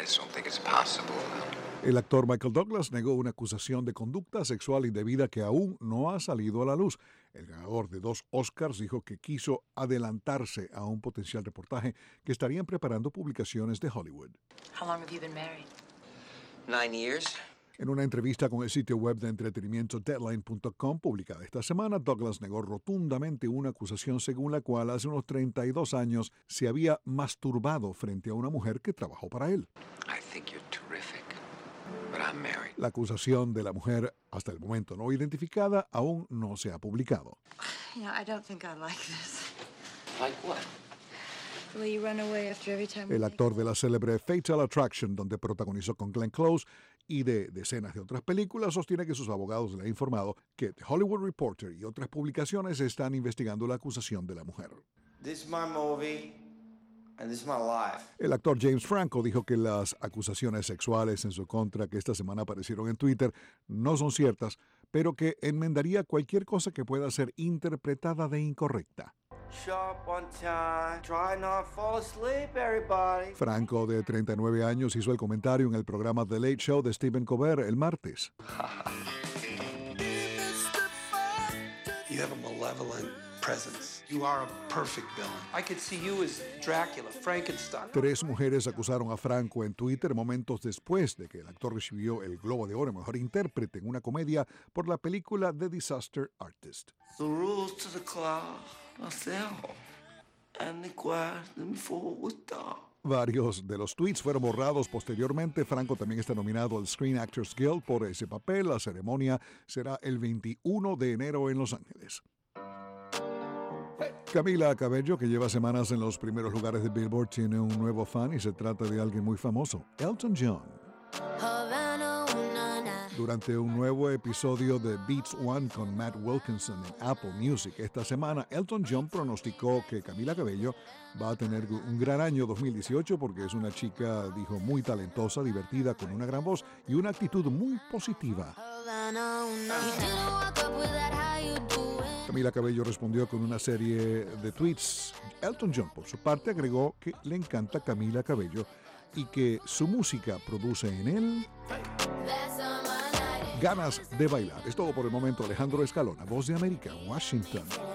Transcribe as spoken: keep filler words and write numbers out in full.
just don't think it's possible. El actor Michael Douglas negó una acusación de conducta sexual indebida que aún no ha salido a la luz. El ganador de dos Oscars dijo que quiso adelantarse a un potencial reportaje que estarían preparando publicaciones de Hollywood. How long have you been married? Nine years. En una entrevista con el sitio web de entretenimiento Deadline punto com publicada esta semana, Douglas negó rotundamente una acusación según la cual hace unos treinta y dos años se había masturbado frente a una mujer que trabajó para él. I think you're terrific, but I'm married. La acusación de la mujer, hasta el momento no identificada, aún no se ha publicado. You know, I don't think I like this. Like what? The way you run away after every time we El make actor de la célebre Fatal Attraction, donde protagonizó con Glenn Close, y de decenas de otras películas, sostiene que sus abogados le han informado que The Hollywood Reporter y otras publicaciones están investigando la acusación de la mujer. This is my movie, and this is my life. El actor James Franco dijo que las acusaciones sexuales en su contra que esta semana aparecieron en Twitter no son ciertas, pero que enmendaría cualquier cosa que pueda ser interpretada de incorrecta. Sharp on time. Try not to fall asleep, everybody. Franco, de treinta y nueve años, hizo el comentario en el programa The Late Show de Stephen Colbert el martes. You have a malevolent presence. You are a perfect villain. I could see you as Dracula, Frankenstein. Tres mujeres acusaron a Franco en Twitter momentos después de que el actor recibió el Globo de Oro a Mejor Intérprete en una comedia por la película The Disaster Artist. The rules to the club are simple, and the question forward dark. Varios de los tweets fueron borrados posteriormente. Franco también está nominado al Screen Actors Guild por ese papel. La ceremonia será el veintiuno de enero en Los Ángeles. Camila Cabello, que lleva semanas en los primeros lugares de Billboard, tiene un nuevo fan y se trata de alguien muy famoso, Elton John. Durante un nuevo episodio de Beats One con Matt Wilkinson en Apple Music esta semana, Elton John pronosticó que Camila Cabello va a tener un gran año dos mil dieciocho porque es una chica, dijo, muy talentosa, divertida, con una gran voz y una actitud muy positiva. Camila Cabello respondió con una serie de tweets. Elton John, por su parte, agregó que le encanta Camila Cabello y que su música produce en él ganas de bailar. Es todo por el momento. Alejandro Escalona, Voz de América, Washington.